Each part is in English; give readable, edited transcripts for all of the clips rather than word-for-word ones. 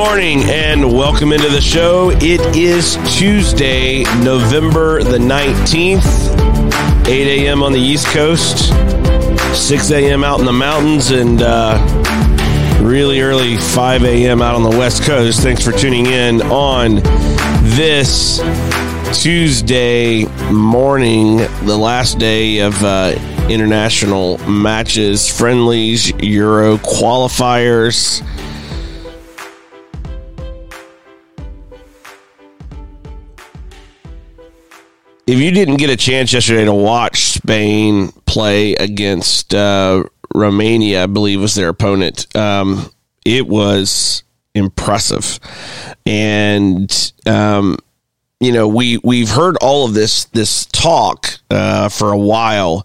morning and welcome into the show. It is Tuesday, November the 19th, 8 a.m. on the East Coast, 6 a.m. out in the mountains, and really early 5 a.m. out on the West Coast. Thanks for tuning in on this Tuesday morning, the last day of international matches, friendlies, Euro qualifiers. If you didn't get a chance yesterday to watch Spain play against Romania, I believe was their opponent, it was impressive. And, you know, we've heard all of this talk for a while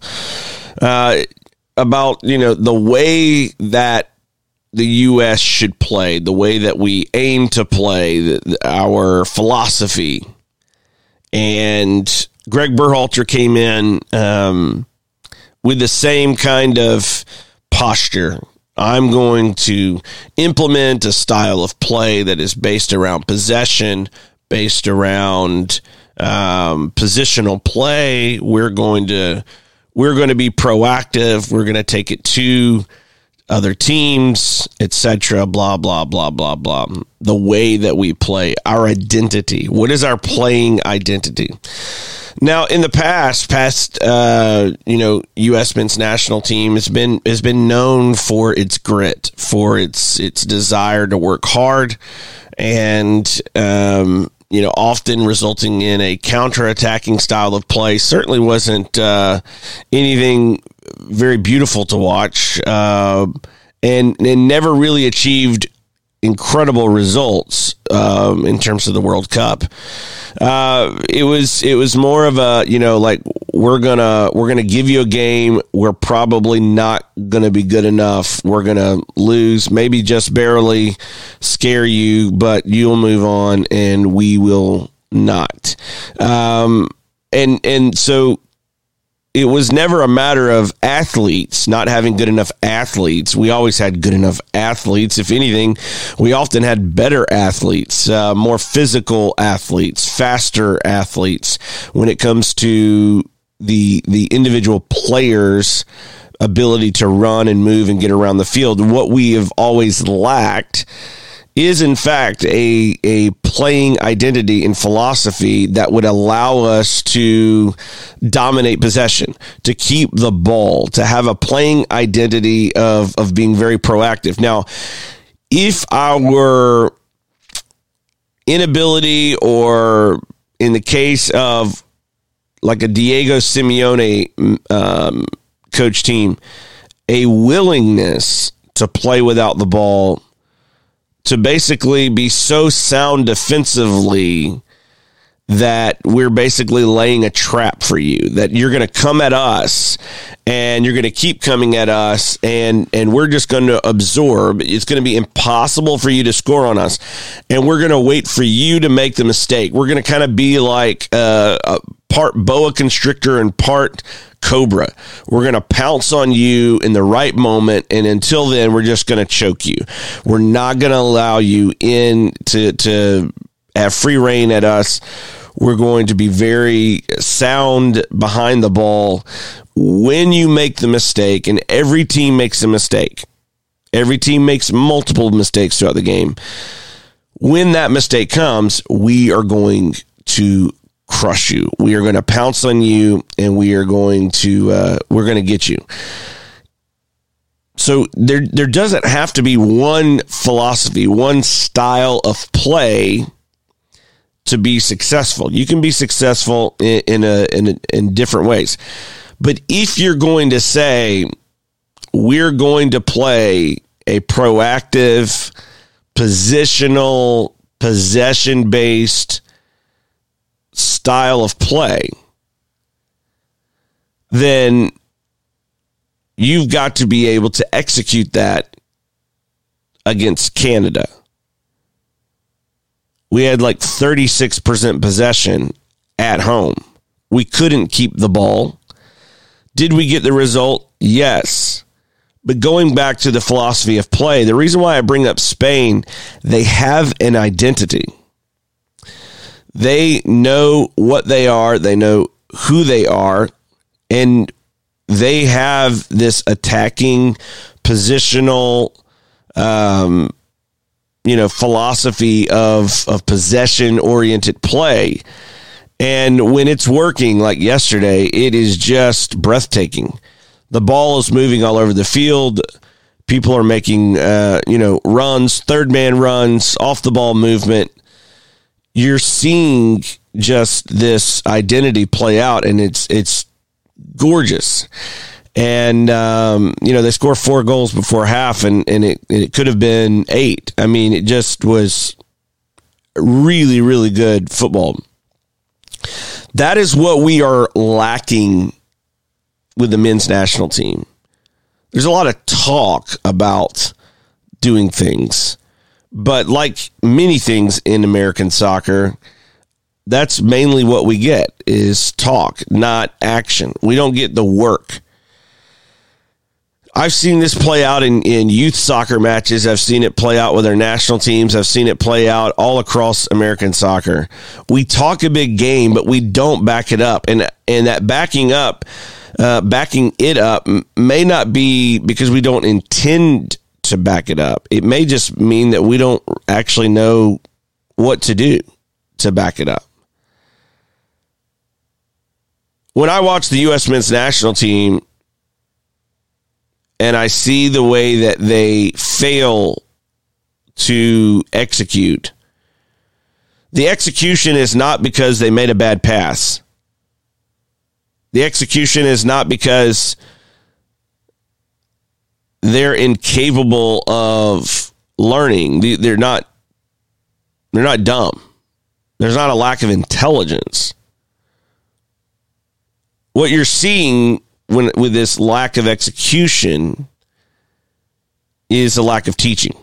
about, you know, the way that the U.S. should play, the way that we aim to play, our philosophy. And Greg Berhalter came in with the same kind of posture. I'm going to implement a style of play that is based around possession, based around positional play. We're going to be proactive. We're going to take it to other teams, etc. Blah blah blah blah blah. The way that we play, our identity. What is our playing identity? Now, in the past, U.S. men's national team has been known for its grit, for its desire to work hard, and often resulting in a counterattacking style of play. Certainly wasn't anything very beautiful to watch, and never really achieved incredible results in terms of the World Cup. It was more of a, we're gonna give you a game. We're probably not gonna be good enough. We're gonna lose, maybe just barely scare you, but you'll move on and we will not. And so it was never a matter of athletes not having good enough athletes. We always had good enough athletes. If anything, we often had better athletes, more physical athletes, faster athletes when it comes to the individual players' ability to run and move and get around the field. What we have always lacked is, in fact, a playing identity and philosophy that would allow us to dominate possession, to keep the ball, to have a playing identity of being very proactive. Now, if our inability, or in the case of like a Diego Simeone coach team, a willingness to play without the ball, to basically be so sound defensively that we're basically laying a trap for you, that you're going to come at us and you're going to keep coming at us, and we're just going to absorb. It's going to be impossible for you to score on us, and we're going to wait for you to make the mistake. We're going to kind of be like a part boa constrictor and part cobra. We're going to pounce on you in the right moment, and until then, we're just going to choke you. We're not going to allow you in to have free reign at us. We're going to be very sound behind the ball. When you make the mistake, and every team makes a mistake, every team makes multiple mistakes throughout the game. When that mistake comes, we are going to crush you. We are going to pounce on you, and we are going to get you. So there doesn't have to be one philosophy, one style of play to be successful. You can be successful in different ways. But if you're going to say, we're going to play a proactive, positional, possession-based style of play, then you've got to be able to execute that against Canada. We had like 36% possession at home. We couldn't keep the ball. Did we get the result? Yes. But going back to the philosophy of play, the reason why I bring up Spain, they have an identity. They know what they are. They know who they are. And they have this attacking, positional, philosophy of possession-oriented play. And when it's working like yesterday, it is just breathtaking. The ball is moving all over the field. People are making, runs, third-man runs, off-the-ball movement. You're seeing just this identity play out, and it's gorgeous. And, they score 4 goals before half, and it could have been 8. I mean, it just was really, really good football. That is what we are lacking with the men's national team. There's a lot of talk about doing things, but like many things in American soccer, that's mainly what we get is talk, not action. We don't get the work. I've seen this play out in youth soccer matches. I've seen it play out with our national teams. I've seen it play out all across American soccer. We talk a big game, but we don't back it up. And that backing it up may not be because we don't intend to back it up. It may just mean that we don't actually know what to do to back it up. When I watch the U.S. men's national team and I see the way that they fail to execute, the execution is not because they made a bad pass. The execution is not because they're incapable of learning. They're not dumb. There's not a lack of intelligence. What you're seeing with this lack of execution is a lack of teaching.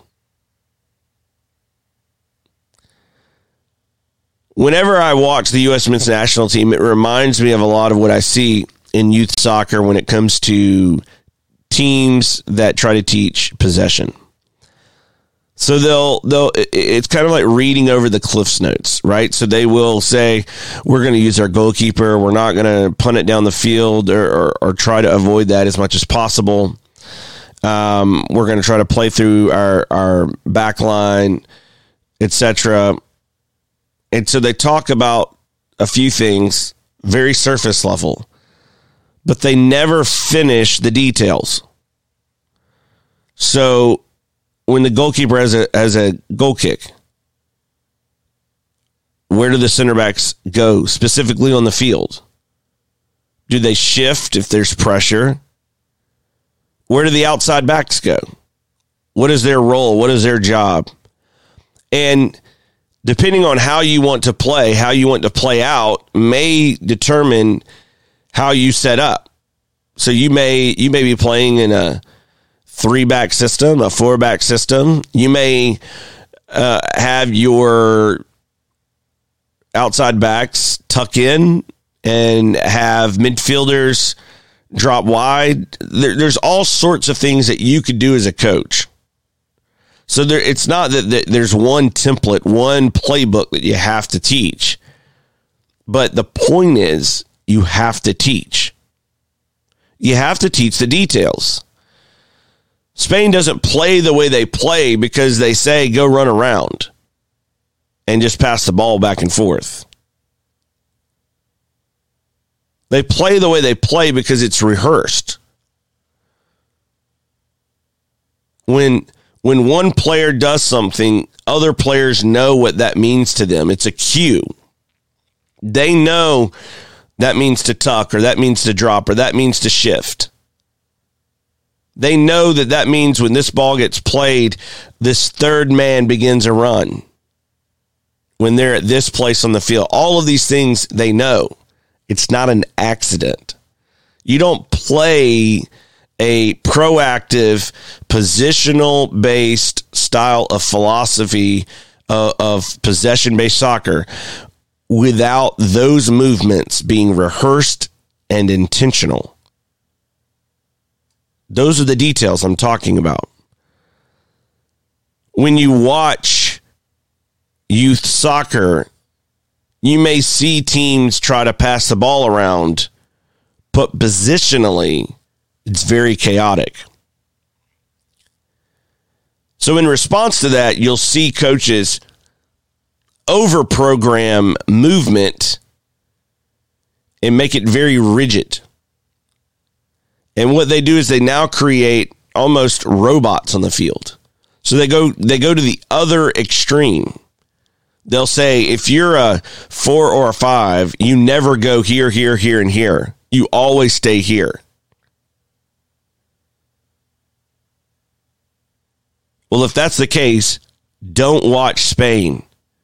Whenever I watch the U.S. men's national team, it reminds me of a lot of what I see in youth soccer when it comes to teams that try to teach possession. So it's kind of like reading over the Cliff's Notes, right? So they will say, we're going to use our goalkeeper. We're not going to punt it down the field or try to avoid that as much as possible. We're going to try to play through our back line, etc. And so they talk about a few things, very surface level, but they never finish the details. So when the goalkeeper has a goal kick, where do the center backs go specifically on the field? Do they shift if there's pressure? Where do the outside backs go? What is their role? What is their job? And depending on how you want to play out may determine how you set up. So you may be playing in a 3-back system, a 4-back system. You may have your outside backs tuck in and have midfielders drop wide. There's all sorts of things that you could do as a coach. So it's not that there's one template, one playbook that you have to teach. But the point is, you have to teach. You have to teach the details. Spain doesn't play the way they play because they say, go run around and just pass the ball back and forth. They play the way they play because it's rehearsed. When one player does something, other players know what that means to them. It's a cue. They know that means to tuck, or that means to drop, or that means to shift. They know that means when this ball gets played, this third man begins a run. When they're at this place on the field, all of these things they know. It's not an accident. You don't play a proactive, positional-based style of philosophy of possession-based soccer without those movements being rehearsed and intentional. Those are the details I'm talking about. When you watch youth soccer, you may see teams try to pass the ball around, but positionally, it's very chaotic. So in response to that, you'll see coaches over-program movement and make it very rigid. And what they do is they now create almost robots on the field. So they go to the other extreme. They'll say, if you're a 4 or a 5, you never go here, here, here, and here. You always stay here. Well, if that's the case, don't watch Spain.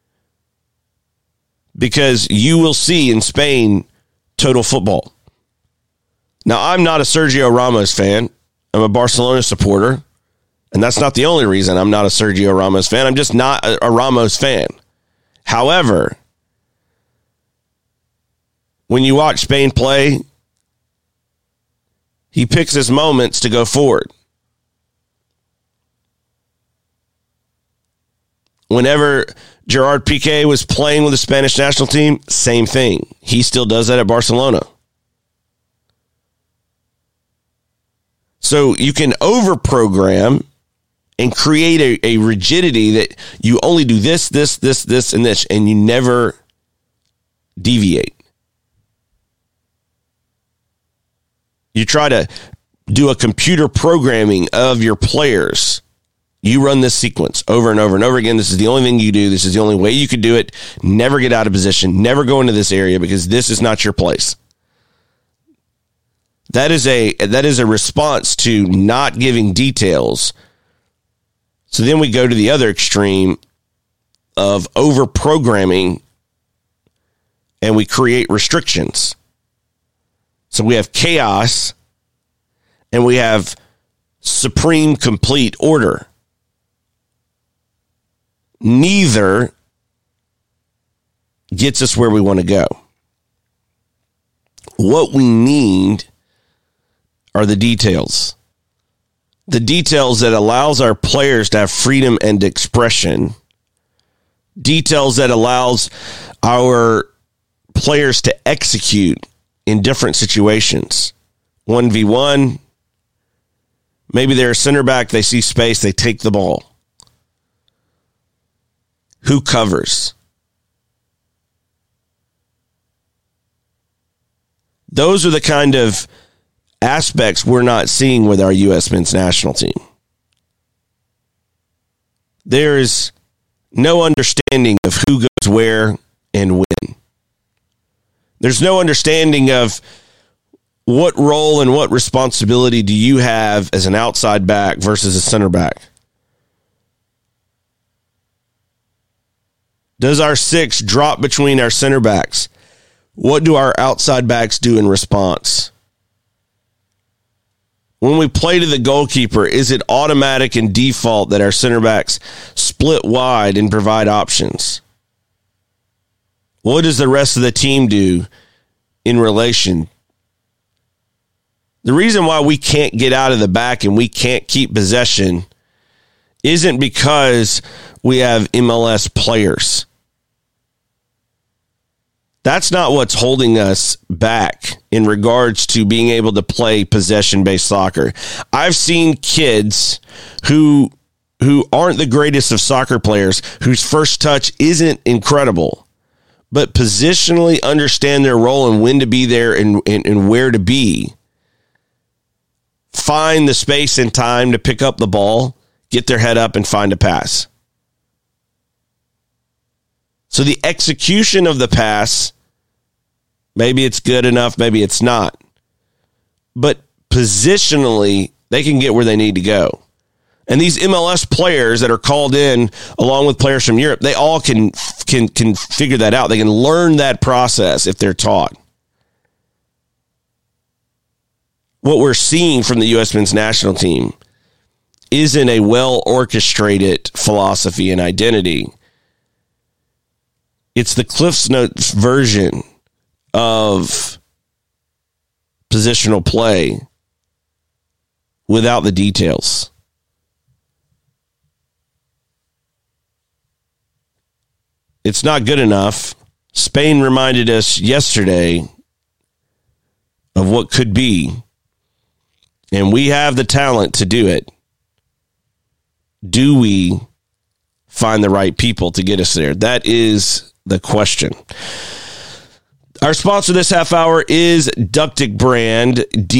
Because you will see in Spain total football. Now, I'm not a Sergio Ramos fan. I'm a Barcelona supporter. And that's not the only reason I'm not a Sergio Ramos fan. I'm just not a Ramos fan. However, when you watch Spain play, he picks his moments to go forward. Whenever Gerard Piqué was playing with the Spanish national team, same thing. He still does that at Barcelona. So you can overprogram and create a rigidity that you only do this, and this, and you never deviate. You try to do a computer programming of your players. You run this sequence over and over and over again. This is the only thing you do. This is the only way you could do it. Never get out of position. Never go into this area because this is not your place. That is a response to not giving details. So then we go to the other extreme of over-programming and we create restrictions. So we have chaos and we have supreme complete order. Neither gets us where we want to go. What we need are the details. The details that allows our players to have freedom and expression. Details that allows our players to execute in different situations. 1v1. Maybe they're a center back, they see space, they take the ball. Who covers? Those are the kind of aspects we're not seeing with our U.S. men's national team. There is no understanding of who goes where and when. There's no understanding of what role and what responsibility do you have as an outside back versus a center back. Does our 6 drop between our center backs? What do our outside backs do in response? When we play to the goalkeeper, is it automatic and default that our center backs split wide and provide options? What does the rest of the team do in relation? The reason why we can't get out of the back and we can't keep possession isn't because we have MLS players. That's not what's holding us back in regards to being able to play possession-based soccer. I've seen kids who aren't the greatest of soccer players, whose first touch isn't incredible, but positionally understand their role and when to be there and where to be. Find the space and time to pick up the ball, get their head up, and find a pass. So the execution of the pass, maybe it's good enough, maybe it's not. But positionally, they can get where they need to go. And these MLS players that are called in, along with players from Europe, they all can figure that out. They can learn that process if they're taught. What we're seeing from the U.S. men's national team isn't a well-orchestrated philosophy and identity. It's the Cliff's Notes version of positional play without the details. It's not good enough. Spain reminded us yesterday of what could be, and we have the talent to do it. Do we find the right people to get us there? That is the question. Our sponsor this half hour is Duktig Brand,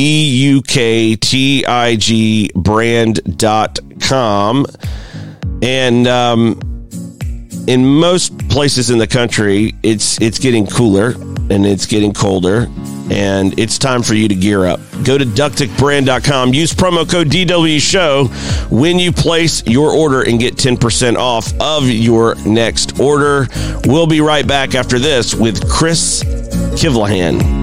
DUKTIG brand.com. And in most places in the country, it's getting cooler and it's getting colder, and it's time for you to gear up. Go to DuktigBrand.com. Use promo code DWShow when you place your order and get 10% off of your next order. We'll be right back after this with Chris Kivlahan.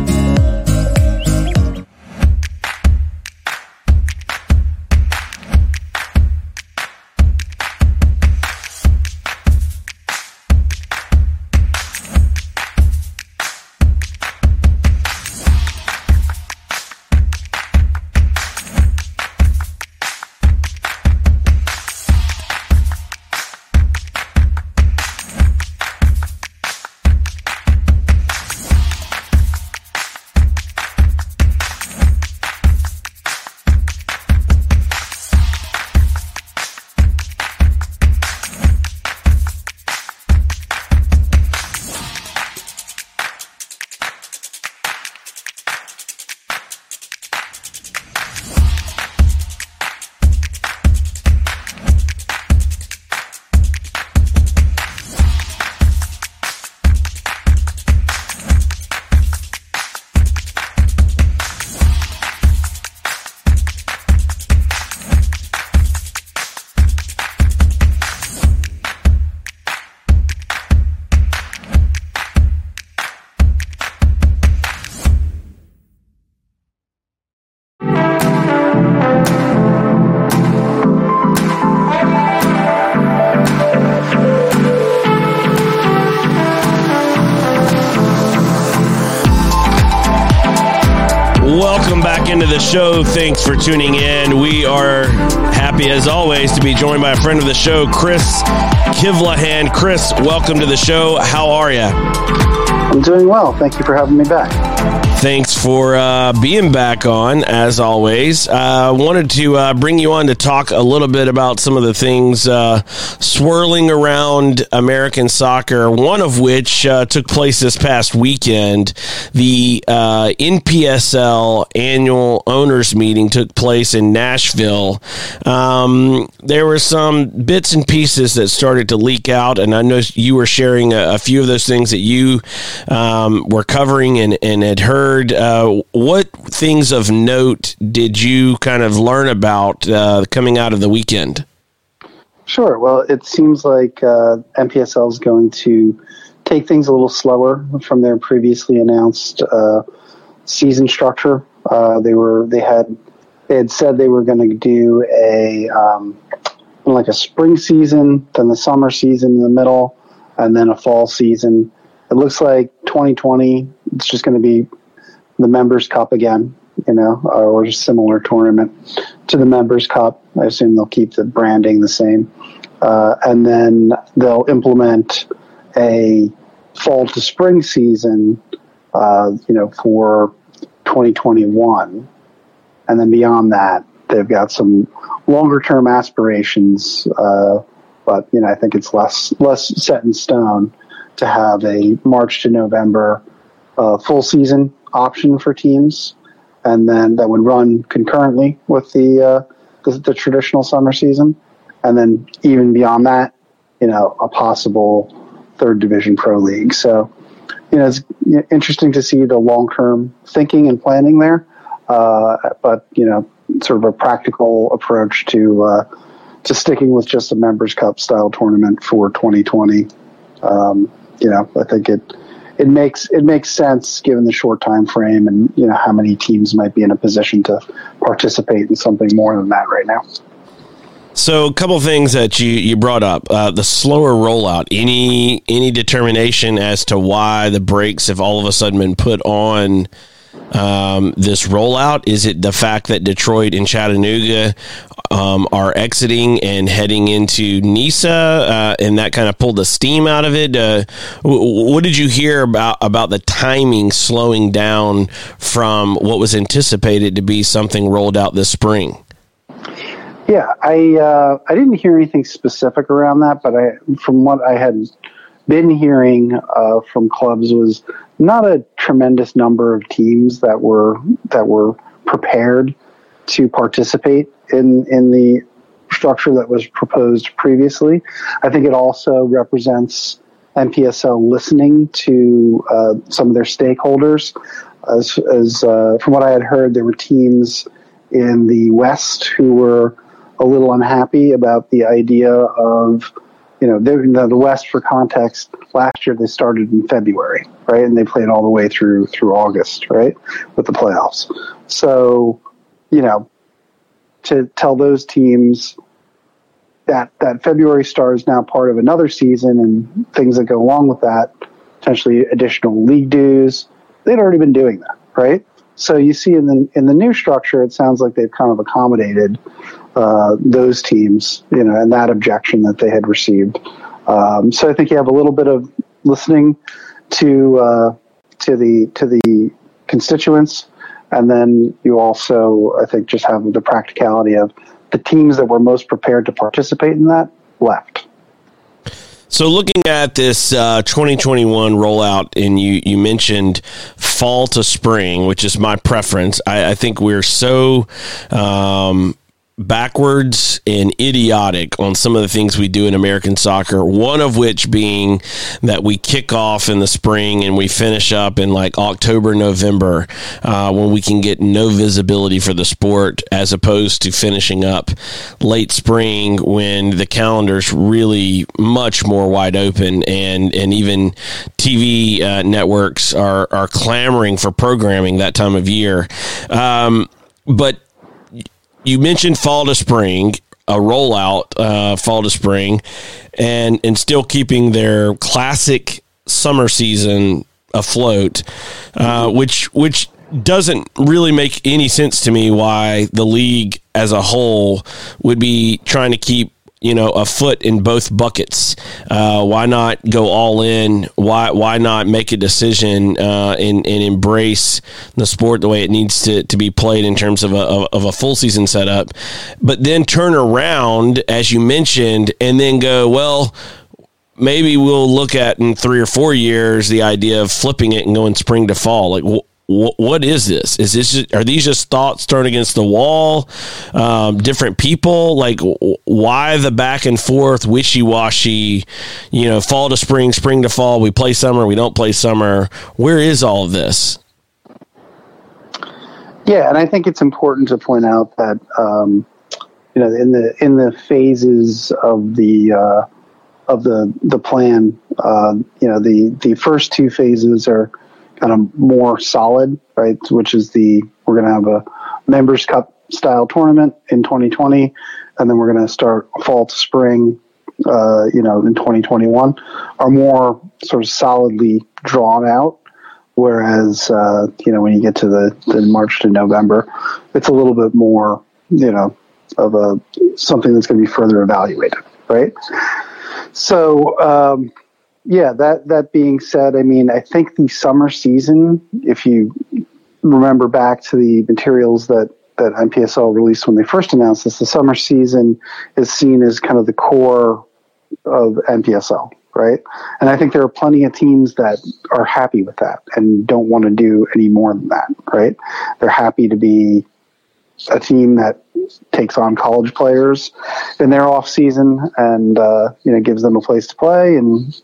Into the show. Thanks for tuning in. We are happy as always to be joined by a friend of the show, Chris Kivlahan. Chris, welcome to the show. How are you? I'm doing well. Thank you for having me back. Thanks for being back on, as always. Wanted to bring you on to talk a little bit about some of the things swirling around American soccer, one of which took place this past weekend. The NPSL annual owners meeting took place in Nashville. There were some bits and pieces that started to leak out, and I know you were sharing a few of those things that you were covering and had heard. What things of note did you kind of learn about coming out of the weekend? Sure. Well, it seems like NPSL is going to take things a little slower from their previously announced season structure. They had said they were going to do like a spring season, then the summer season in the middle, and then a fall season. It looks like 2020, it's just going to be the Members Cup again, or just similar tournament to the Members Cup. I assume they'll keep the branding the same. And then they'll implement a fall to spring season, for 2021. And then beyond that, they've got some longer term aspirations. But, I think it's less set in stone to have a March to November full season option for teams, and then that would run concurrently with the traditional summer season, and then even beyond that, a possible third division pro league. So, it's interesting to see the long term thinking and planning there, but sort of a practical approach to sticking with just a Members Cup style tournament for 2020. I think it makes sense given the short time frame and how many teams might be in a position to participate in something more than that right now. So a couple of things that you brought up, the slower rollout, any determination as to why the brakes have all of a sudden been put on this rollout? Is it the fact that Detroit and Chattanooga are exiting and heading into NISA, and that kind of pulled the steam out of it? What did you hear about the timing slowing down from what was anticipated to be something rolled out this spring? Yeah, I didn't hear anything specific around that, but from what I had been hearing from clubs was not a tremendous number of teams that were prepared to participate in the structure that was proposed previously. I think it also represents NPSL listening to some of their stakeholders. As from what I had heard, there were teams in the West who were a little unhappy about the idea of, the West, for context, last year they started in February, right? And they played all the way through August, right? With the playoffs. So, to tell those teams that February start is now part of another season and things that go along with that, potentially additional league dues, they'd already been doing that, right? So you see in the new structure, it sounds like they've kind of accommodated those teams, and that objection that they had received. So I think you have a little bit of listening to the constituents, and then you also, I think, just have the practicality of the teams that were most prepared to participate in that left. So looking at this 2021 rollout, and you mentioned fall to spring, which is my preference. I think we're so backwards and idiotic on some of the things we do in American soccer, one of which being that we kick off in the spring and we finish up in like October, November, when we can get no visibility for the sport, as opposed to finishing up late spring when the calendar's really much more wide open, and even TV networks are clamoring for programming that time of year. But you mentioned fall to spring, a rollout fall to spring, and still keeping their classic summer season afloat, which doesn't really make any sense to me why the league as a whole would be trying to keep a foot in both buckets. Why not go all in? Why not make a decision and embrace the sport the way it needs to be played in terms of a full season setup, but then turn around, as you mentioned, and then go, well, maybe we'll look at in 3 or 4 years the idea of flipping it and going spring to fall. Like, what is this? Are these just thoughts thrown against the wall? Different people? Like, why the back and forth, wishy-washy, fall to spring, spring to fall, we play summer, we don't play summer. Where is all of this? Yeah, and I think it's important to point out that, in the phases of the plan, the first 2 phases are kind of more solid, right? Which is we're going to have a Members Cup style tournament in 2020, and then we're going to start fall to spring, in 2021, are more sort of solidly drawn out. Whereas, when you get to the March to November, it's a little bit more, of something that's going to be further evaluated, right? So, that being said, I think the summer season, if you remember back to the materials that NPSL released when they first announced this, the summer season is seen as kind of the core of NPSL, right? And I think there are plenty of teams that are happy with that and don't want to do any more than that, right? They're happy to be a team that takes on college players in their off season and, gives them a place to play and,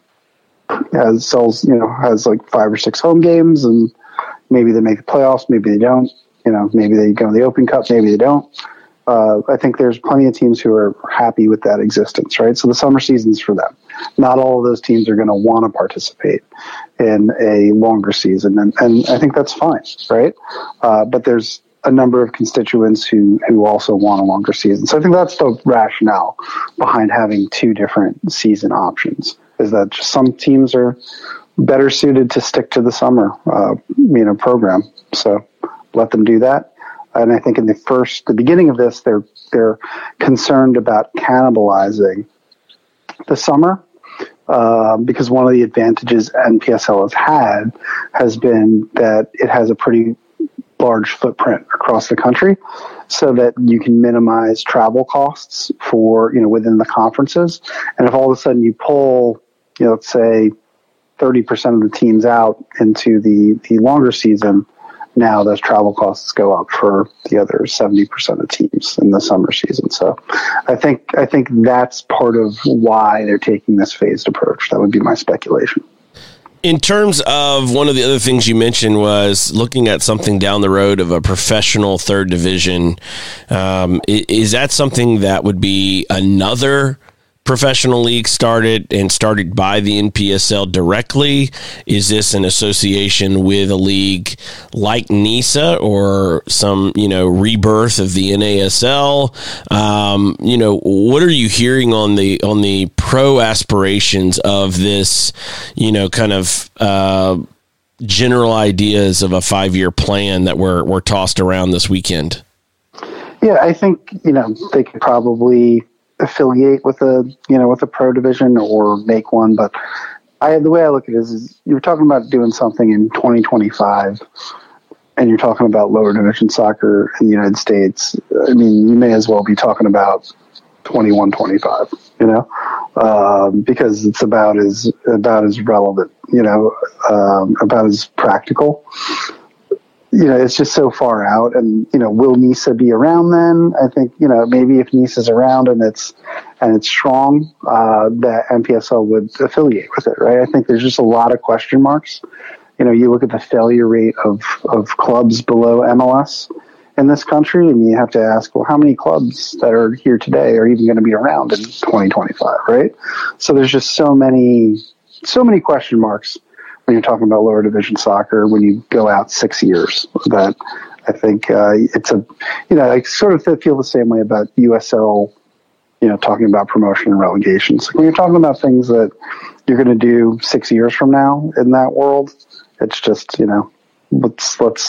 has like 5 or 6 home games, and maybe they make the playoffs, maybe they don't, maybe they go to the Open Cup, maybe they don't. I think there's plenty of teams who are happy with that existence, right? So the summer season's for them. Not all of those teams are going to want to participate in a longer season, and I think that's fine, right? But there's a number of constituents who also want a longer season. So I think that's the rationale behind having 2 different season options, is that just some teams are better suited to stick to the summer, program. So let them do that. And I think in the beginning of this, they're concerned about cannibalizing the summer, because one of the advantages NPSL has been that it has a pretty large footprint across the country, so that you can minimize travel costs for, within the conferences. And if all of a sudden you pull, let's say 30% of the teams out into the longer season, now those travel costs go up for the other 70% of teams in the summer season. So I think that's part of why they're taking this phased approach. That would be my speculation. In terms of one of the other things you mentioned was looking at something down the road of a professional third division. Is that something that would be another professional league started by the NPSL directly? Is this an association with a league like NISA or some, rebirth of the NASL? What are you hearing on the pro aspirations of this, general ideas of a 5-year plan that were tossed around this weekend? Yeah, I think, they could probably affiliate with a pro division or make one, but the way I look at it is you're talking about doing something in 2025 and you're talking about lower division soccer in the United States. I mean, you may as well be talking about 21-25, because it's about as relevant, about as practical. It's just so far out, and will NISA be around then? I think maybe if NISA's around and it's strong, that NPSL would affiliate with it, right? I think there's just a lot of question marks. You look at the failure rate of clubs below MLS in this country, and you have to ask, well, how many clubs that are here today are even going to be around in 2025, right? So there's just so many question marks when you're talking about lower division soccer, when you go out 6 years, that I think it's I sort of feel the same way about USL, talking about promotion and relegations. When you're talking about things that you're going to do 6 years from now in that world, it's just, let's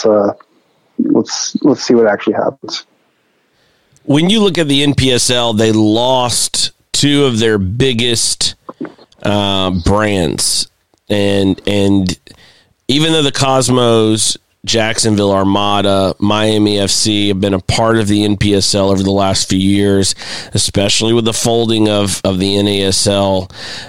see what actually happens. When you look at the NPSL, they lost two of their biggest brands. And even though the Cosmos, Jacksonville Armada, Miami FC have been a part of the NPSL over the last few years, especially with the folding of the NASL,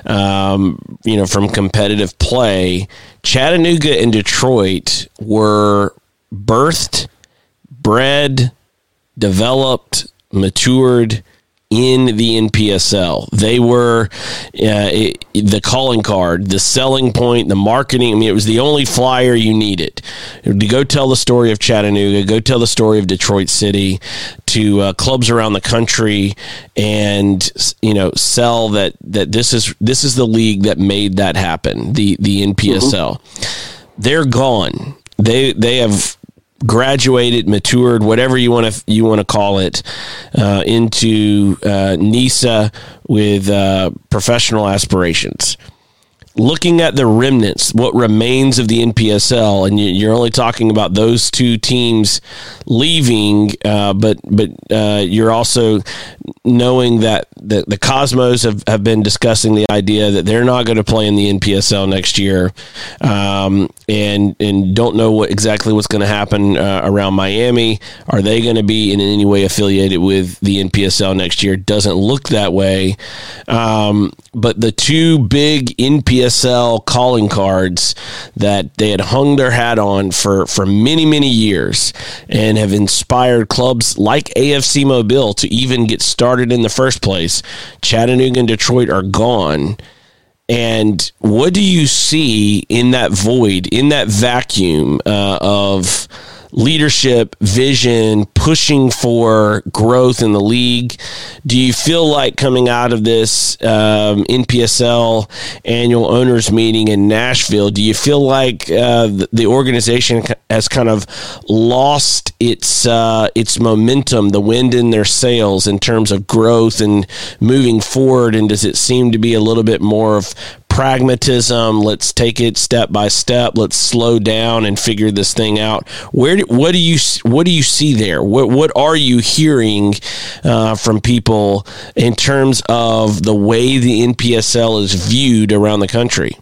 from competitive play, Chattanooga and Detroit were birthed, bred, developed, matured in the NPSL. They were the calling card, the selling point, the marketing. I mean, it was the only flyer you needed to go tell the story of Chattanooga, go tell the story of Detroit City to clubs around the country, and sell that this is the league that made that happen. The NPSL. Mm-hmm. They're gone. They have graduated, matured, whatever you want to call it, into NISA with professional aspirations. Looking at the remnants, what remains of the NPSL, and you're only talking about those two teams leaving, but you're also knowing that the Cosmos have been discussing the idea that they're not going to play in the NPSL next year, and don't know exactly what's going to happen around Miami. Are they going to be in any way affiliated with the NPSL next year? Doesn't look that way. But the two big NPSL calling cards that they had hung their hat on for many, many years and have inspired clubs like AFC Mobile to even get started in the first place, Chattanooga and Detroit, are gone. And what do you see in that void, in that vacuum of leadership, vision, pushing for growth in the league? Do you feel like coming out of this NPSL annual owners meeting in Nashville, do you feel like the organization has kind of lost its momentum, the wind in their sails in terms of growth and moving forward? And does it seem to be a little bit more of pragmatism. Let's take it step by step. Let's slow down and figure this thing out. What do you see there? What are you hearing from people in terms of the way the NPSL is viewed around the country?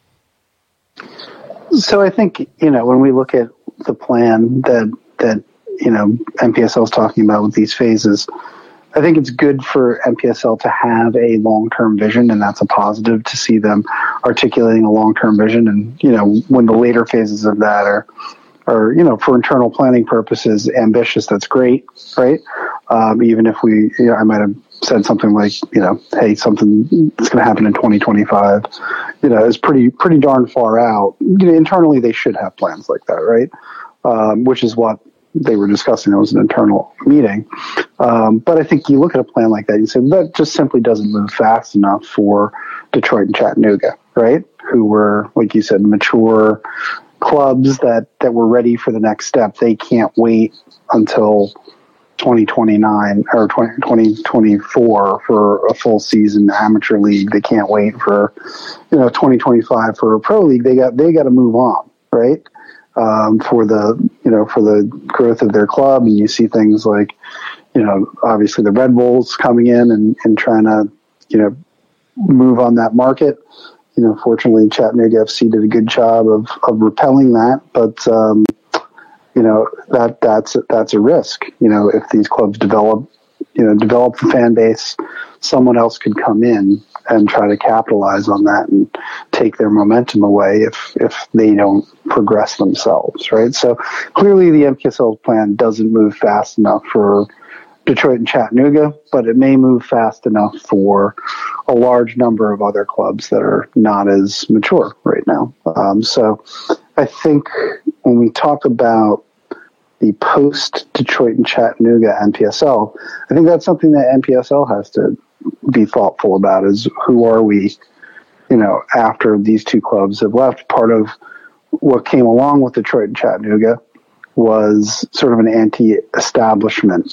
So I think, when we look at the plan that NPSL is talking about with these phases, I think it's good for NPSL to have a long-term vision, and that's a positive to see them articulating a long-term vision. And, when the later phases of that are for internal planning purposes, ambitious, that's great, right? Even if I might have said something like, hey, something that's going to happen in 2025, is pretty darn far out. Internally, they should have plans like that, right? Which is what they were discussing. It was an internal meeting. But I think you look at a plan like that, you say that just simply doesn't move fast enough for Detroit and Chattanooga, right? Who were, like you said, mature clubs that were ready for the next step. They can't wait until 2029 or 2024 for a full season amateur league. They can't wait for 2025 for a pro league. They got to move on, right? For the growth of their club. And you see things like, obviously the Red Bulls coming in and trying to, move on that market. Fortunately, Chattanooga FC did a good job of repelling that, but, that's a risk. If these clubs develop the fan base, someone else could come in and try to capitalize on that and take their momentum away if they don't progress themselves, right? So clearly the NPSL plan doesn't move fast enough for Detroit and Chattanooga, but it may move fast enough for a large number of other clubs that are not as mature right now. So I think when we talk about the post-Detroit and Chattanooga NPSL, I think that's something that NPSL has to be thoughtful about, is who are we, after these two clubs have left. Part of what came along with Detroit and Chattanooga was sort of an anti-establishment,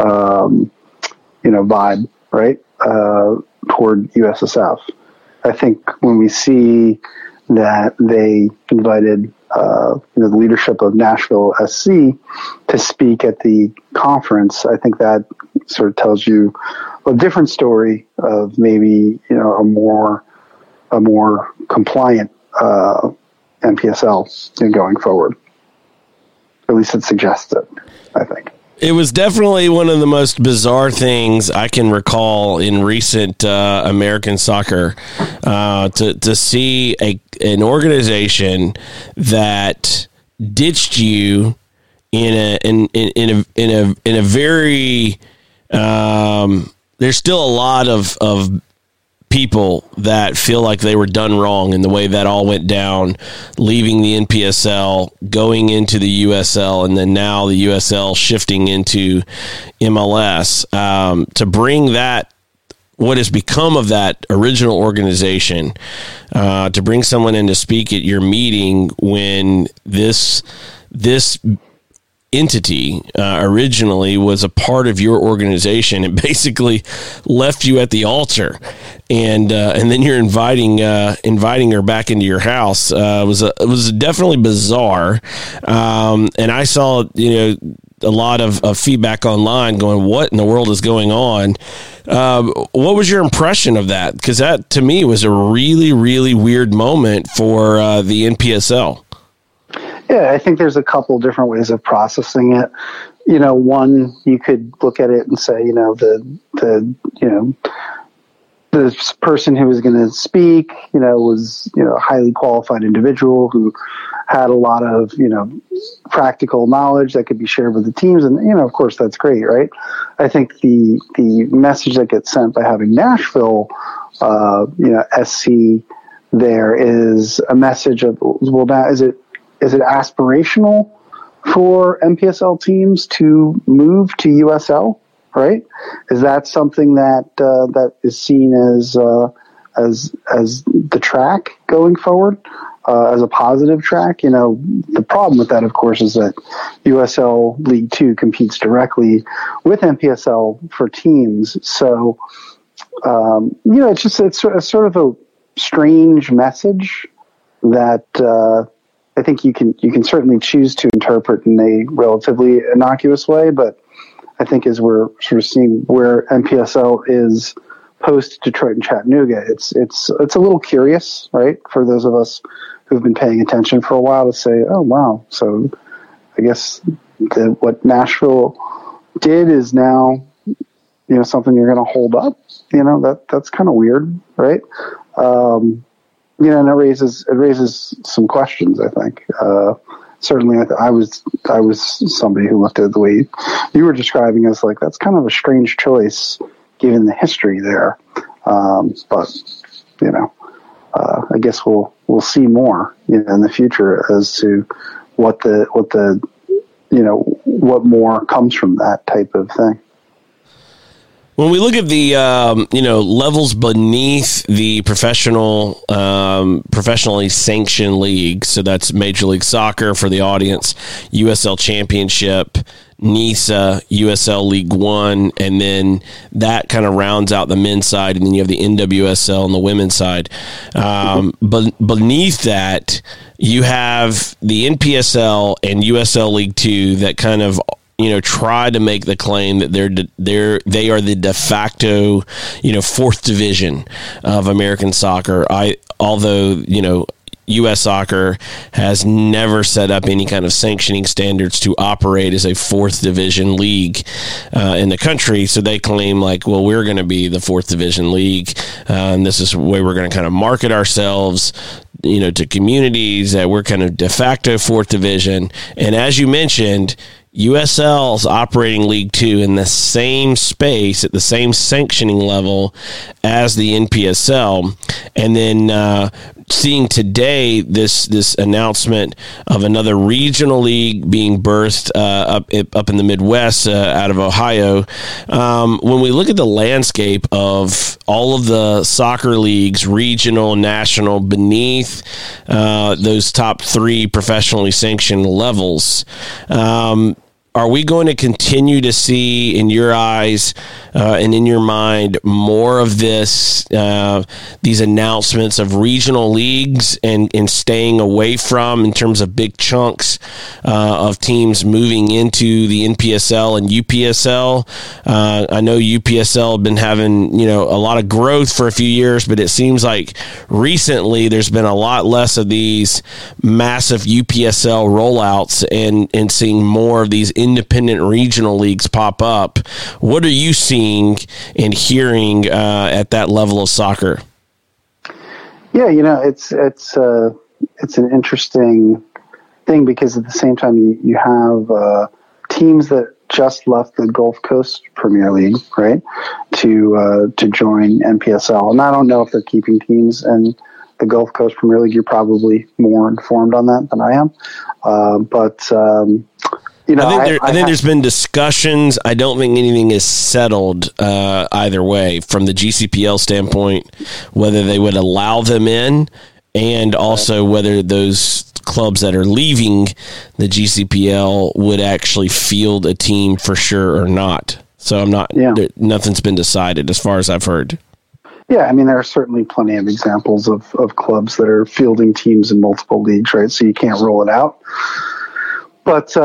vibe, right, toward USSF. I think when we see that they invited the leadership of Nashville SC to speak at the conference, I think that sort of tells you a different story of maybe a more compliant NPSL going forward. At least it suggests it, I think. It was definitely one of the most bizarre things I can recall in recent American soccer, to see an organization that ditched you in a very there's still a lot of people that feel like they were done wrong in the way that all went down, leaving the NPSL, going into the USL, and then now the USL shifting into MLS, to bring that, what has become of that original organization, to bring someone in to speak at your meeting when this entity originally was a part of your organization and basically left you at the altar, and then you're inviting her back into your house. It was definitely bizarre, and I saw a lot of feedback online going, what in the world is going on? What was your impression of that? Because that to me was a really, really weird moment for the NPSL. Yeah, I think there's a couple different ways of processing it. One, you could look at it and say, this person who was going to speak, was, a highly qualified individual who had a lot of, practical knowledge that could be shared with the teams. And, of course, that's great, right? I think the message that gets sent by having Nashville, SC there is a message of, well, now is it aspirational for NPSL teams to move to USL, right? Is that something that is seen as the track going forward, as a positive track? The problem with that, of course, is that USL League 2 competes directly with NPSL for teams. So, it's sort of strange message that I think you can certainly choose to interpret in a relatively innocuous way, but I think as we're sort of seeing where NPSL is post Detroit and Chattanooga, it's a little curious, right? For those of us who've been paying attention for a while to say, oh wow, so I guess what Nashville did is now, something you're going to hold up. That's kind of weird, right? And it raises some questions, I think. Certainly, I was somebody who looked at it the way you were describing as like, that's kind of a strange choice given the history there. But I guess we'll see more in the future as to what more comes from that type of thing. When we look at the levels beneath the professionally sanctioned league, so that's Major League Soccer for the audience, USL Championship, NISA, USL League One, and then that kind of rounds out the men's side, and then you have the NWSL on the women's side. But beneath that, you have the NPSL and USL League Two that kind of try to make the claim that they are the de facto, fourth division of American soccer. Although U.S. soccer has never set up any kind of sanctioning standards to operate as a fourth division league in the country. So they claim we're going to be the fourth division league. And this is the way we're going to kind of market ourselves, to communities, that we're kind of de facto fourth division. And as you mentioned, USL is operating League Two in the same space at the same sanctioning level as the NPSL, and then seeing today this announcement of another regional league being birthed up in the Midwest out of Ohio. When we look at the landscape of all of the soccer leagues, regional, national, beneath those top three professionally sanctioned levels, are we going to continue to see, in your eyes and in your mind, more of these announcements of regional leagues and staying away from, in terms of big chunks of teams moving into the NPSL and UPSL? I know UPSL have been having a lot of growth for a few years, but it seems like recently there's been a lot less of these massive UPSL rollouts and seeing more of these independent regional leagues pop up. What are you seeing and hearing at that level of soccer? Yeah, it's an interesting thing, because at the same time you have teams that just left the Gulf Coast Premier League, right, to join NPSL, and I don't know if they're keeping teams in the Gulf Coast Premier League. You're probably more informed on that than I am, but. I think there's been discussions. I don't think anything is settled either way from the GCPL standpoint, whether they would allow them in, and also whether those clubs that are leaving the GCPL would actually field a team for sure or not. So nothing's been decided as far as I've heard. Yeah, I mean, there are certainly plenty of examples of clubs that are fielding teams in multiple leagues, right? So you can't rule it out. But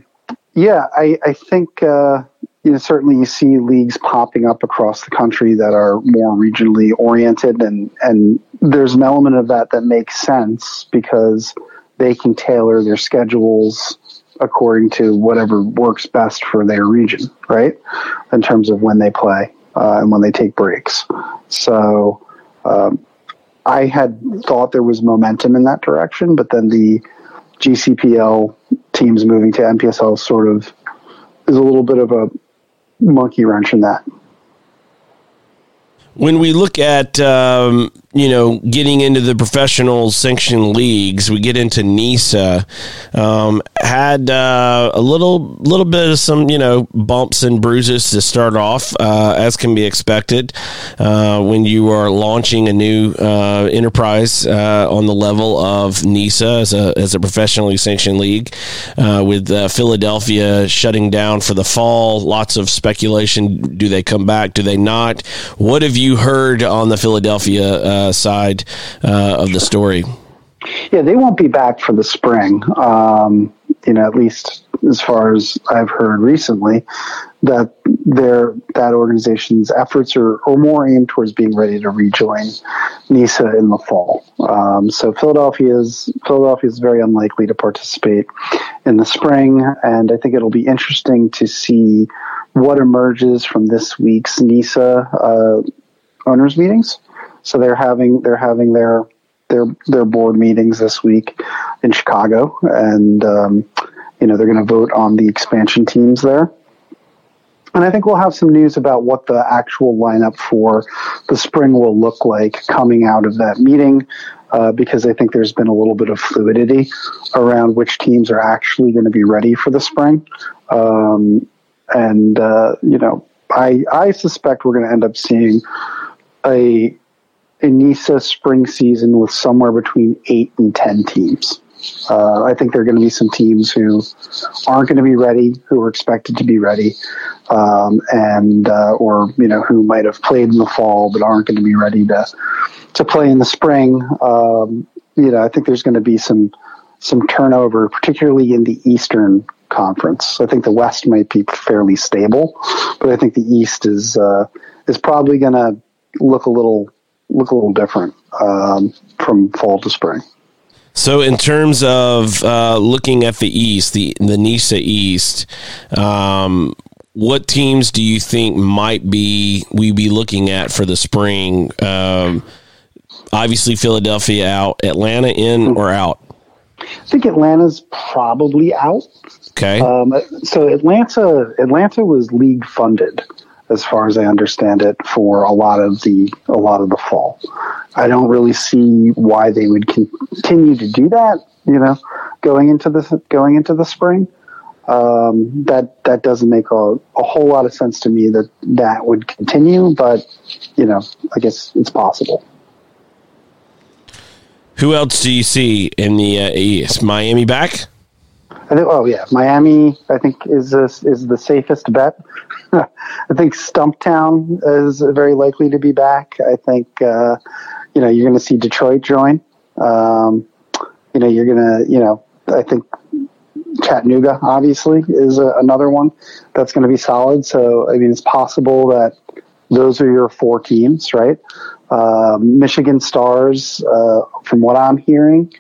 I think certainly you see leagues popping up across the country that are more regionally oriented, and there's an element of that makes sense, because they can tailor their schedules according to whatever works best for their region, right? In terms of when they play and when they take breaks. So I had thought there was momentum in that direction, but then the GCPL teams moving to NPSL sort of is a little bit of a monkey wrench in that. When we look at, getting into the professional sanctioned leagues, we get into NISA, had a little bit of some, bumps and bruises to start off, as can be expected when you are launching a new enterprise on the level of NISA as a professionally sanctioned league, with Philadelphia shutting down for the fall. Lots of speculation. Do they come back? Do they not? What have you heard on the Philadelphia side of the story. Yeah, they won't be back for the spring. At least as far as I've heard recently, that that organization's efforts are more aimed towards being ready to rejoin NISA in the fall. So Philadelphia is very unlikely to participate in the spring, and I think it'll be interesting to see what emerges from this week's NISA owners meetings. So they're having their board meetings this week in Chicago, and they're going to vote on the expansion teams there. And I think we'll have some news about what the actual lineup for the spring will look like coming out of that meeting, because I think there's been a little bit of fluidity around which teams are actually going to be ready for the spring. I suspect we're going to end up seeing a NISA spring season with somewhere between 8 and 10 teams. I think there are going to be some teams who aren't going to be ready, who are expected to be ready, or who might have played in the fall but aren't going to be ready to play in the spring. I think there's going to be some turnover, particularly in the Eastern Conference. I think the West might be fairly stable, but I think the East is probably going to look a little different from fall to spring. So in terms of looking at the East, the NISA East, what teams do you think might we be looking at for the spring? Obviously, Philadelphia out. Atlanta in or out? I think Atlanta's probably out. Okay. So Atlanta was league funded, as far as I understand it, for a lot of the fall. I don't really see why they would continue to do that. Going into the spring, that doesn't make a whole lot of sense to me that would continue. But I guess it's possible. Who else do you see in the East? Miami back? Miami, I think, is the safest bet. I think Stumptown is very likely to be back. I think, you're going to see Detroit join. I think Chattanooga, obviously, is another one that's going to be solid. So, it's possible that those are your 4 teams, right? Michigan Stars, from what I'm hearing,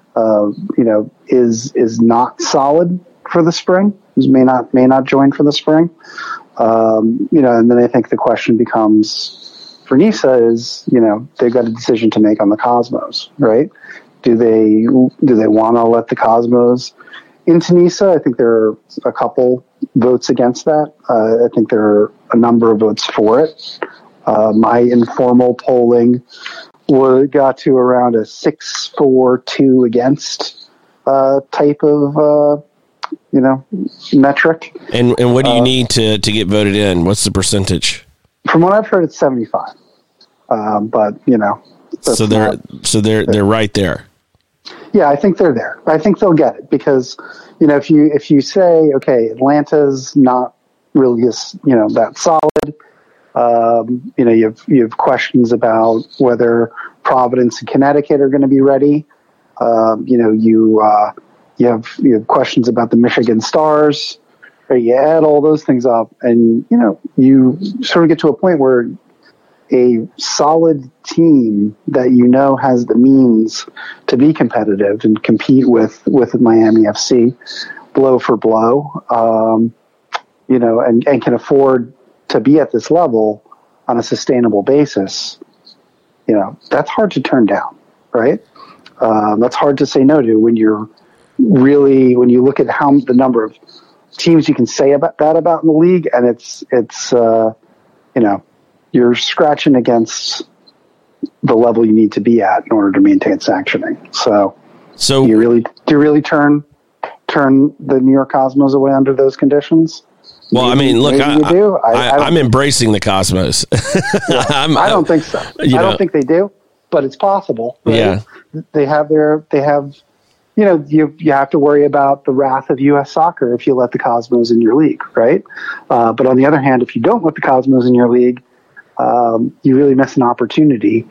is not solid for the spring. May not join for the spring. And then I think the question becomes for NISA is, they've got a decision to make on the Cosmos, right? Do they want to let the Cosmos into NISA? I think there are a couple votes against that. I think there are a number of votes for it. My informal polling got to around a 6-4-2 against type of metric. And what do you need to get voted in? What's the percentage? From what I've heard, it's 75. But so they're right there. Yeah, I think they're there. I think they'll get it because if you say, okay, Atlanta's not really that solid. You have questions about whether Providence and Connecticut are going to be ready. You have questions about the Michigan Stars. Right? You add all those things up, and you sort of get to a point where a solid team that has the means to be competitive and compete with Miami FC, blow for blow, and can afford to be at this level on a sustainable basis. That's hard to turn down, right? That's hard to say no to when you look at the number of teams you can say about in the league, and it's you're scratching against the level you need to be at in order to maintain sanctioning. So do you really turn the New York Cosmos away under those conditions? Well, look, I'm embracing the Cosmos. Yeah, I don't think so. I don't think they do, but it's possible. Right? Yeah, you have to worry about the wrath of U.S. soccer if you let the Cosmos in your league, right? But on the other hand, if you don't let the Cosmos in your league, you really miss an opportunity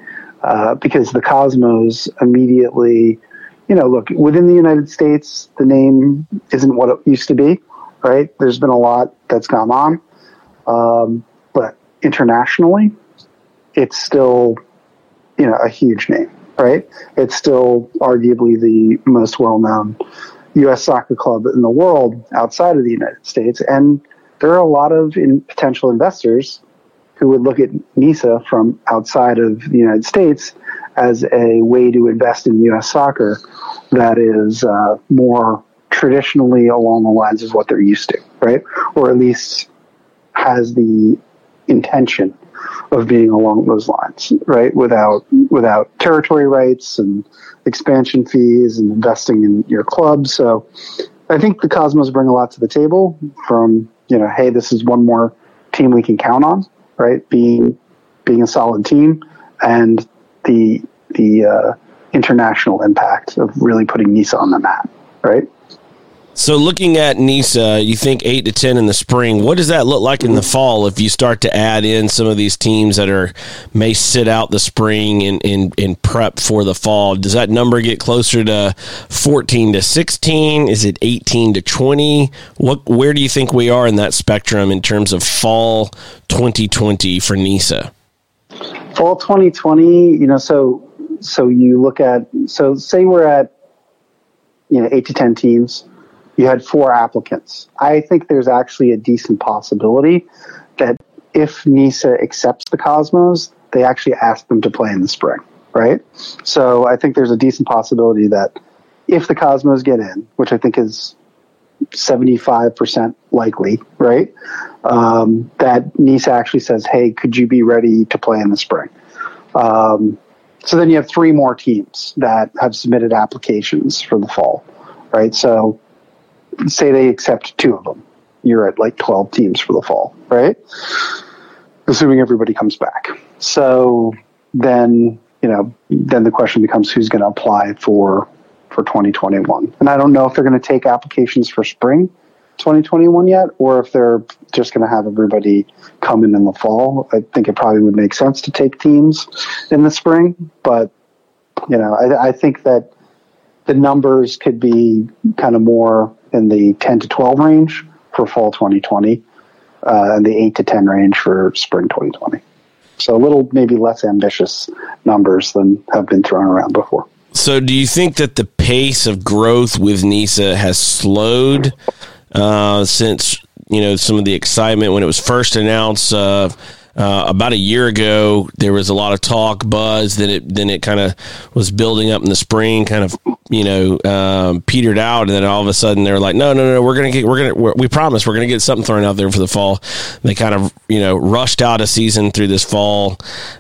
because the Cosmos immediately, look, within the United States, the name isn't what it used to be, right? There's been a lot that's gone on. But internationally, it's still, a huge name, right? It's still arguably the most well-known U.S. soccer club in the world outside of the United States. And there are a lot of potential investors who would look at NISA from outside of the United States as a way to invest in U.S. soccer that is more traditionally along the lines of what they're used to, right? Or at least has the intention of being along those lines, right? Without territory rights and expansion fees and investing in your club. So I think the Cosmos bring a lot to the table from, hey, this is one more team we can count on, right? Being a solid team, and the international impact of really putting NISA on the map, right? So looking at NISA, you think 8 to 10 in the spring. What does that look like in the fall if you start to add in some of these teams that may sit out the spring and prep for the fall? Does that number get closer to 14 to 16? Is it 18 to 20? Where do you think we are in that spectrum in terms of fall 2020 for NISA? Fall 2020, so you look at, say we're at, 8 to 10 teams. You had 4 applicants. I think there's actually a decent possibility that if NISA accepts the Cosmos, they actually ask them to play in the spring, right? So I think there's a decent possibility that if the Cosmos get in, which I think is 75% likely, right, that NISA actually says, hey, could you be ready to play in the spring? So then you have 3 more teams that have submitted applications for the fall, right? So say they accept 2 of them. You're at like 12 teams for the fall, right? Assuming everybody comes back. So then, then the question becomes who's going to apply for 2021. And I don't know if they're going to take applications for spring 2021 yet, or if they're just going to have everybody come in the fall. I think it probably would make sense to take teams in the spring, but I think that the numbers could be kind of more in the 10 to 12 range for fall 2020, and the 8 to 10 range for spring 2020. So a little maybe less ambitious numbers than have been thrown around before. So do you think that the pace of growth with NISA has slowed since, some of the excitement when it was first announced about a year ago? There was a lot of talk, buzz, then it kind of was building up in the spring, kind of, petered out. And then all of a sudden they're like, no, we promise we're going to get something thrown out there for the fall. They kind of, rushed out a season through this fall.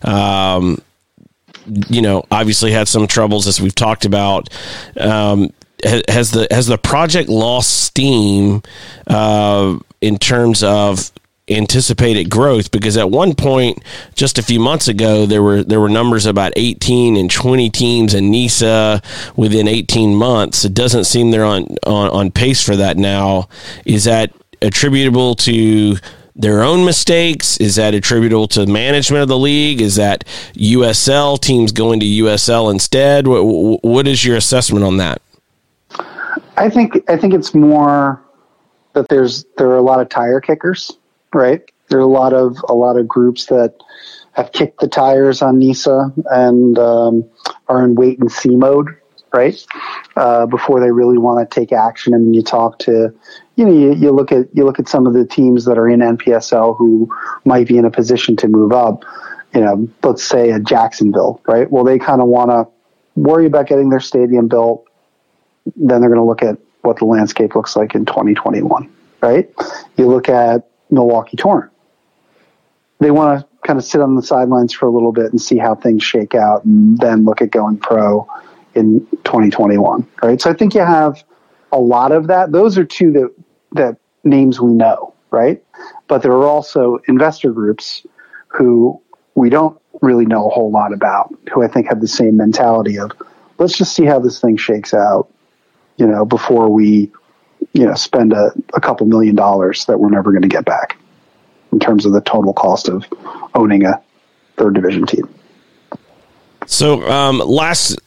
Obviously had some troubles as we've talked about. Has the project lost steam in terms of anticipated growth? Because at one point, just a few months ago, there were numbers about 18 and 20 teams in NISA within 18 months. It doesn't seem they're on pace for that now. Is that attributable to their own mistakes? Is that attributable to management of the league? Is that USL teams going to USL instead? What is your assessment on that? I think it's more that there are a lot of tire kickers, right? There are a lot of groups that have kicked the tires on NISA and are in wait and see mode, right? Before they really want to take action. And you talk to, you look at some of the teams that are in NPSL who might be in a position to move up. Let's say a Jacksonville, right? Well, they kind of want to worry about getting their stadium built. Then they're going to look at what the landscape looks like in 2021, right? You look at Milwaukee Torrent. They want to kind of sit on the sidelines for a little bit and see how things shake out and then look at going pro in 2021, right? So I think you have a lot of that. Those are 2 that names we know, right? But there are also investor groups who we don't really know a whole lot about, who I think have the same mentality of, let's just see how this thing shakes out, before we, spend a couple $1 million that we're never going to get back in terms of the total cost of owning a 3rd division team. So, last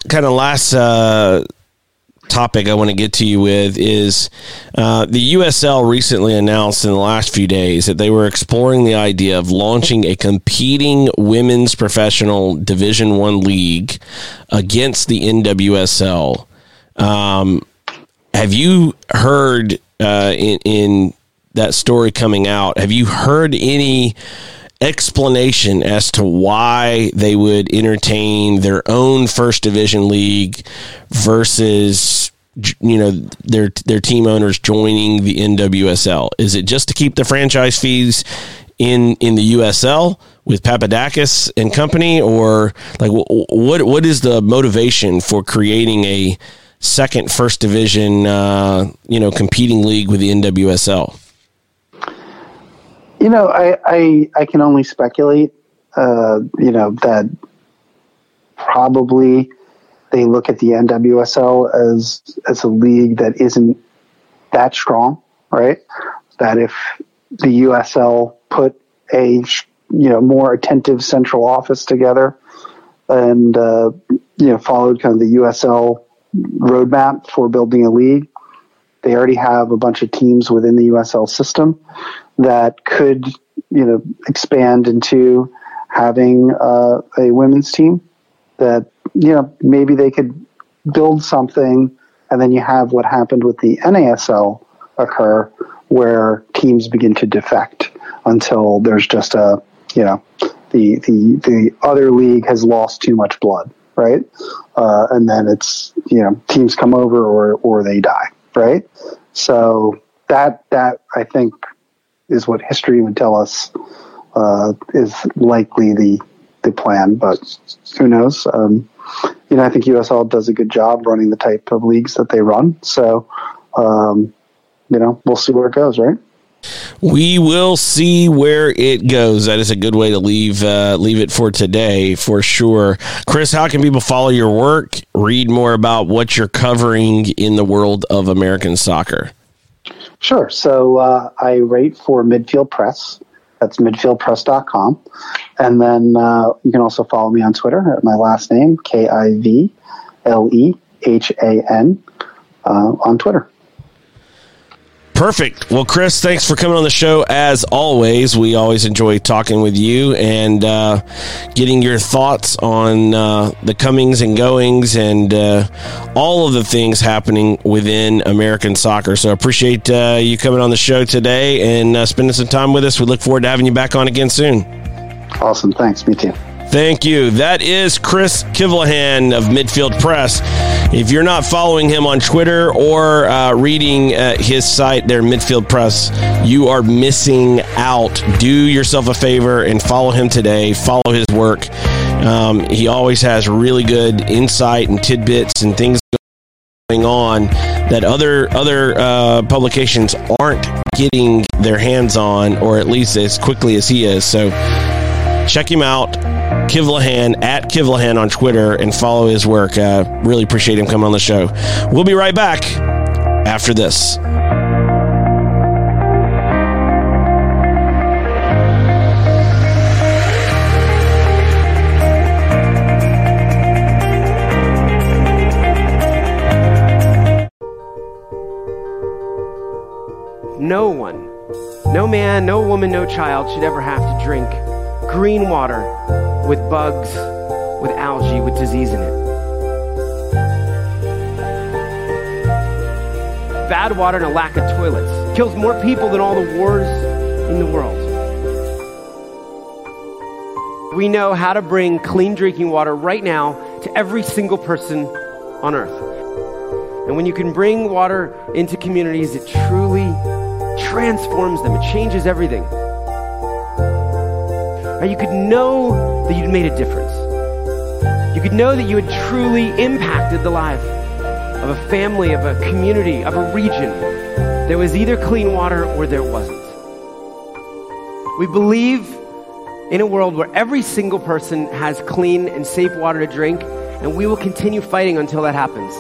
topic I want to get to you with is the USL recently announced in the last few days that they were exploring the idea of launching a competing women's professional Division I league against the NWSL. Have you heard in that story coming out, have you heard any explanation as to why they would entertain their own first division league versus, their team owners joining the NWSL? Is it just to keep the franchise fees in the USL with Papadakis and company, or like what is the motivation for creating a second first division competing league with the NWSL? I can only speculate, that probably they look at the NWSL as a league that isn't that strong, right? That if the USL put a, more attentive central office together and, followed kind of the USL roadmap for building a league, they already have a bunch of teams within the USL system that could, expand into having a women's team that, maybe they could build something, and then you have what happened with the NASL occur, where teams begin to defect until there's just the other league has lost too much blood, right? And then it's, teams come over or they die, right? So that I think is what history would tell us is likely the plan, but who knows? I think USL does a good job running the type of leagues that they run. So, we'll see where it goes, right? We will see where it goes. That is a good way to leave it for today, for sure. Chris, how can people follow your work, read more about what you're covering in the world of American soccer? Sure. So I write for Midfield Press. That's midfieldpress.com. And then you can also follow me on Twitter at my last name, KIVLEHAN, on Twitter. Perfect. Well, Chris, thanks for coming on the show. As always, we always enjoy talking with you and getting your thoughts on the comings and goings and all of the things happening within American soccer. So I appreciate you coming on the show today and spending some time with us. We look forward to having you back on again soon. Awesome. Thanks. Me too. Thank you. That is Chris Kivlehan of Midfield Press. If you're not following him on Twitter or reading his site there, Midfield Press, you are missing out. Do yourself a favor and follow him today. Follow his work. He always has really good insight and tidbits and things going on that other publications aren't getting their hands on, or at least as quickly as he is. So check him out. Kivlehan, at Kivlehan on Twitter, and follow his work. Really appreciate him coming on the show. We'll be right back after this. No one, no man, no woman, no child should ever have to drink green water with bugs, with algae, with disease in it. Bad water and a lack of toilets kills more people than all the wars in the world. We know how to bring clean drinking water right now to every single person on earth. And when you can bring water into communities, it truly transforms them. It changes everything. Or you could know that you'd made a difference. You could know that you had truly impacted the life of a family, of a community, of a region. There was either clean water or there wasn't. We believe in a world where every single person has clean and safe water to drink, and we will continue fighting until that happens.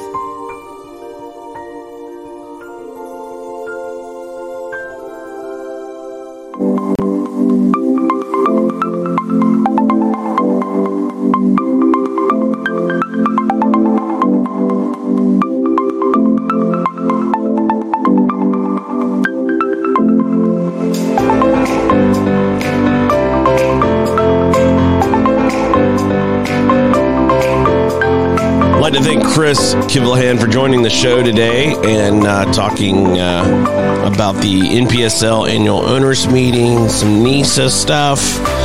I'd like to thank Chris Kivlehan for joining the show today and talking about the NPSL annual owners meeting, some NISA stuff.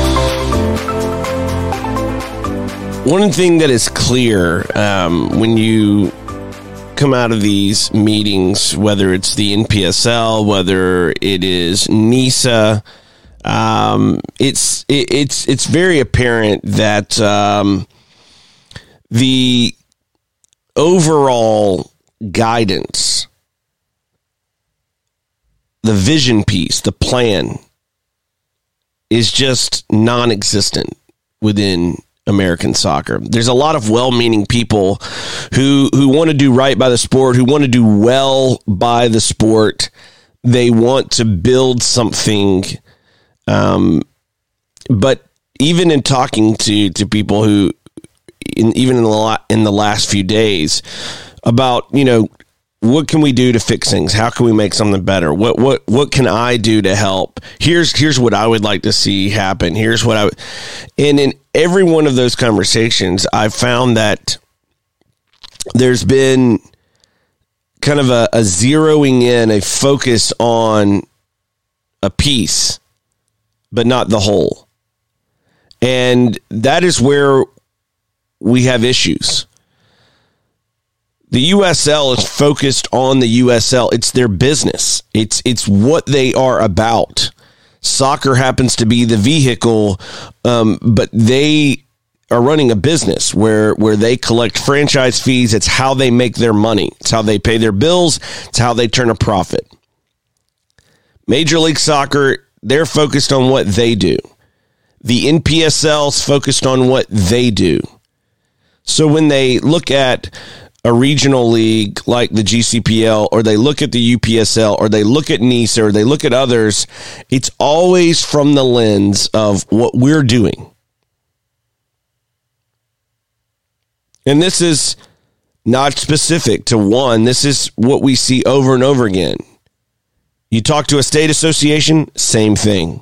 One thing that is clear when you come out of these meetings, whether it's the NPSL, whether it is NISA, it's very apparent that the overall guidance, the vision piece, the plan is just non-existent within American soccer. There's a lot of well-meaning people who want to do right by the sport, who want to do well by the sport. They want to build something. But even in talking to people who, even in the last few days, about, what can we do to fix things? How can we make something better? What can I do to help? Here's what I would like to see happen. Here's what and in every one of those conversations, I've found that there's been kind of a zeroing in, a focus on a piece, but not the whole. And that is where we have issues. The USL is focused on the USL. It's their business. It's what they are about. Soccer happens to be the vehicle, but they are running a business where they collect franchise fees. It's how they make their money. It's how they pay their bills. It's how they turn a profit. Major League Soccer, they're focused on what they do. The NPSL is focused on what they do. So when they look at a regional league like the GCPL, or they look at the UPSL, or they look at NISA, or they look at others, it's always from the lens of what we're doing. And this is not specific to one. This is what we see over and over again. You talk to a state association, same thing.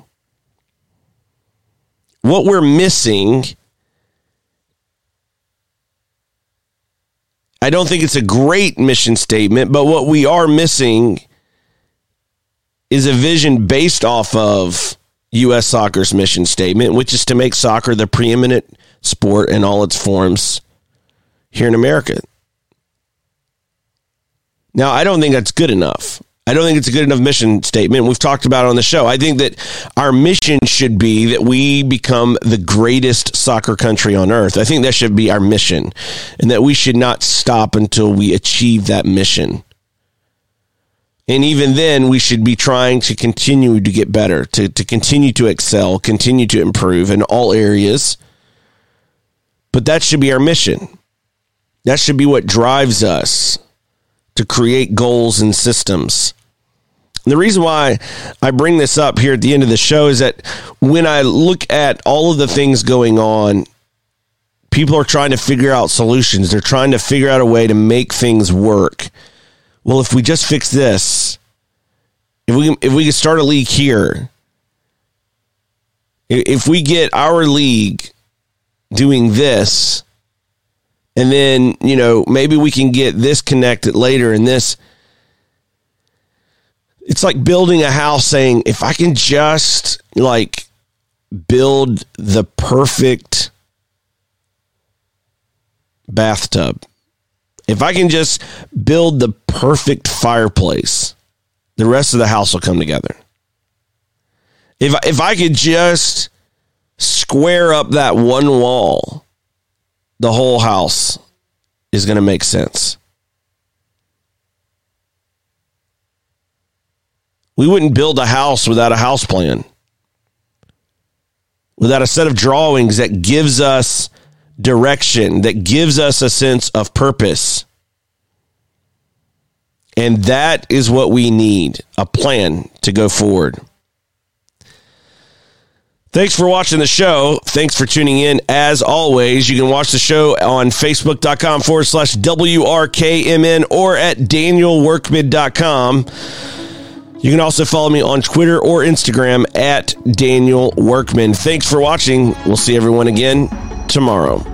What we're missing, I don't think it's a great mission statement, but what we are missing is a vision based off of U.S. Soccer's mission statement, which is to make soccer the preeminent sport in all its forms here in America. Now, I don't think that's good enough. I don't think it's a good enough mission statement. We've talked about it on the show. I think that our mission should be that we become the greatest soccer country on earth. I think that should be our mission, and that we should not stop until we achieve that mission. And even then, we should be trying to continue to get better, to continue to excel, continue to improve in all areas. But that should be our mission. That should be what drives us to create goals and systems. And the reason why I bring this up here at the end of the show is that when I look at all of the things going on, people are trying to figure out solutions. They're trying to figure out a way to make things work. Well, if we just fix this, if we can start a league here, if we get our league doing this, and then, maybe we can get this connected later and this. It's like building a house, saying, if I can just build the perfect bathtub, if I can just build the perfect fireplace, the rest of the house will come together. If I could just square up that one wall, the whole house is going to make sense. We wouldn't build a house without a house plan, without a set of drawings that gives us direction, that gives us a sense of purpose. And that is what we need, a plan to go forward. Thanks for watching the show. Thanks for tuning in. As always, you can watch the show on Facebook.com/WRKMN or at DanielWorkman.com. You can also follow me on Twitter or Instagram at Daniel Workman. Thanks for watching. We'll see everyone again tomorrow.